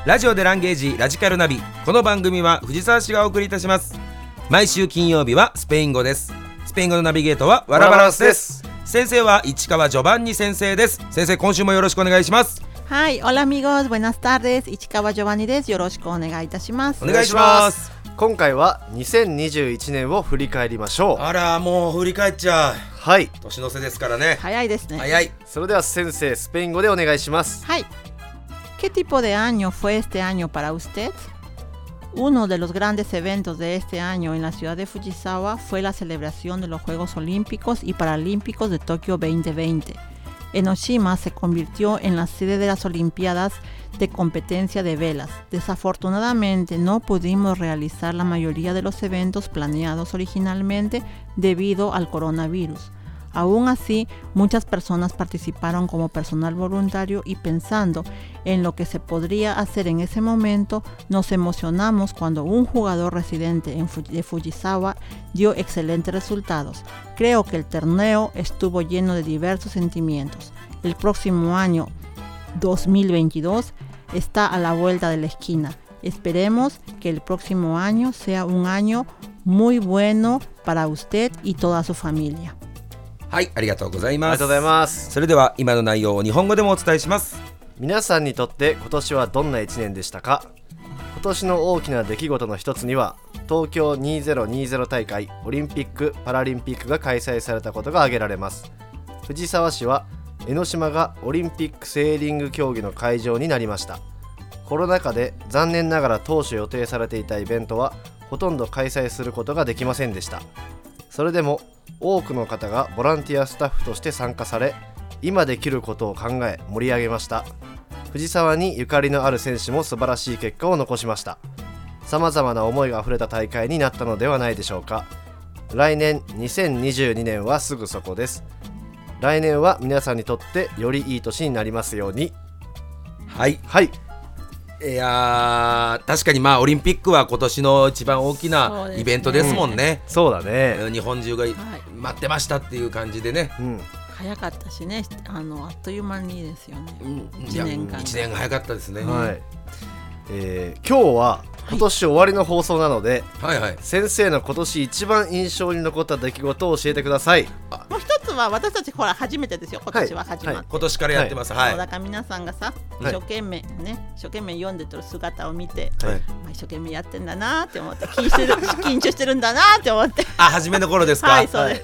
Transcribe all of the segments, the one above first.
ラジオでランゲージラジカルナビ。この番組は藤沢市がお送りいたします。毎週金曜日はスペイン語です。スペイン語のナビゲートはワラバランスです。先生は市川ジョバンニ先生です。先生、今週もよろしくお願いします。 はい、hola amigos, buenas tardes. 市川ジョバンニです。よろしくお願いいたします。 お願いします。 今回は2021年を振り返りましょう。 あら、もう振り返っちゃう。 はい、 年の瀬ですからね。 早いですね。 早い。 それでは先生、スペイン語でお願いします。 はい。¿Qué tipo de año fue este año para usted? Uno de los grandes eventos de este año en la ciudad de Fujisawa fue la celebración de los Juegos Olímpicos y Paralímpicos de Tokio 2020. Enoshima se convirtió en la sede de las Olimpiadas de competencia de velas. Desafortunadamente no pudimos realizar la mayoría de los eventos planeados originalmente debido al coronavirus. Aún así, muchas personas participaron como personal voluntario y pensando en lo que se podría hacer en ese momento, nos emocionamos cuando un jugador residente de Fujisawa dio excelentes resultados. Creo que el torneo estuvo lleno de diversos sentimientos. El próximo año 2022 está a la vuelta de la esquina. Esperemos que el próximo año sea un año muy bueno para usted y toda su familia. はい、ありがとうございます。 ありがとうございます。 それでは今の内容を日本語でもお伝えします。 皆さんにとって今年はどんな1年でしたか？今年の大きな出来事の一つには東京2020大会オリンピック・パラリンピックが開催されたことが挙げられます。藤沢市は江ノ島がオリンピックセーリング競技の会場になりました。コロナ禍で残念ながら当初予定されていたイベントはほとんど開催することができませんでした。それでも多くの方がボランティアスタッフとして参加され、今できることを考え盛り上げました。藤沢にゆかりのある選手も素晴らしい結果を残しました。さまざまな思いがあふれた大会になったのではないでしょうか。来年2022年はすぐそこです。来年は皆さんにとってよりいい年になりますように。 はい、 はい。 いや確かにオリンピックは今年の一番大きなイベントですもんね。 そうだね。 日本中が待ってましたっていう感じでね、 早かったしね、あっという間にですよね。 1年間1年が早かったですね。 はい。今日は今年終わりの放送なので、先生の今年一番印象に残った出来事を教えてください。 もう一つは私たちほら初めてですよ。今年は始まって、 今年からやってます。 そうだから皆さんがさ、一生懸命読んでとる姿を見て、一生懸命やってんだなって思って、緊張してるんだなって思って。 初めの頃ですか？ はい、そうです。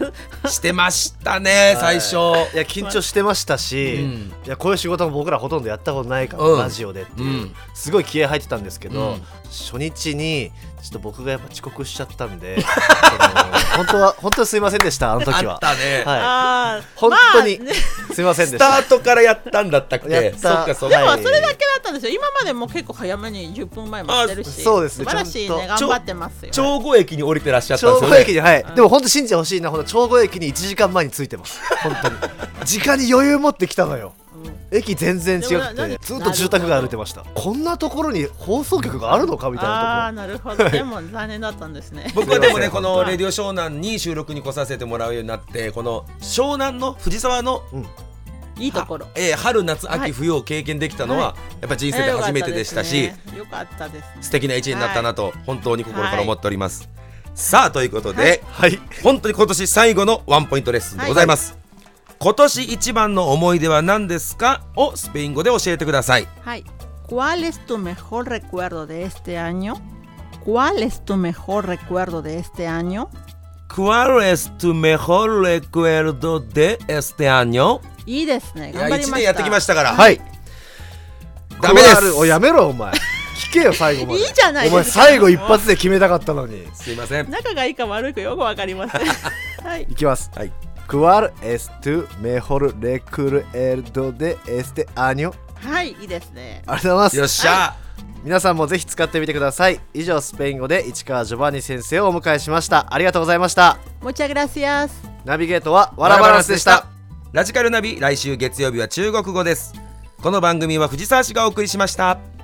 してましたね、最初。いや、緊張してましたし、いや、こういう仕事も僕らほとんどやったことないから、ラジオでっていう、すごい気合入ってたんですけど、初日にちょっと僕がやっぱ遅刻しちゃったんで本当にすいませんでした。あの時はあったね、 本当にすいませんでした。 スタートからやったんだったっけ？でもそれだけだったんですよ。今までも結構早めに10分前待ってるし、 そうですね、 素晴らしいね、頑張ってますよ。 長後駅に降りてらっしゃったんですよね。 長後駅に、はい、でも本当信じてほしいな、長後駅に1時間前に着いてます。本当に時間に余裕持ってきたのよ。駅全然違くてずっと住宅街歩いてました。こんなところに放送局があるのかみたいなところ。 なるほど。でも残念だったんですね。 僕はでもね、このレディオ湘南に収録に来させてもらうようになって、この湘南の藤沢のいいところ、 春夏秋冬を経験できたのはやっぱ人生で初めてでしたし、 よかったです。 素敵な一年になったなと本当に心から思っております。さあ、ということで、本当に今年最後のワンポイントレッスンでございます。今年一番の思い出は何ですかをスペイン語で教えてください。 はい。¿Cuál es tu mejor recuerdo de este año? ¿Cuál es tu mejor recuerdo de este año? ¿Cuál es tu mejor recuerdo de este año? いいですね。頑張りました。 1年やってきましたから。 はい。 ダメです。 おやめろお前。聞けよ最後まで。 いいじゃないですか。 お前最後一発で決めたかったのに。 すいません。 仲がいいか悪いかよくわかりません。はい。 いきます。はい。¿Cuál es tu mejor recuerdo de este año? はい、いいですね。 ありがとうございます。 よっしゃ。 皆さんもぜひ使ってみてください。以上、スペイン語で市川ジョバンニ先生をお迎えしました。ありがとうございました。 Muchas gracias。 ナビゲートはワラバランスでした。 ラジカルナビ、来週月曜日は中国語です。この番組は藤沢市がお送りしました。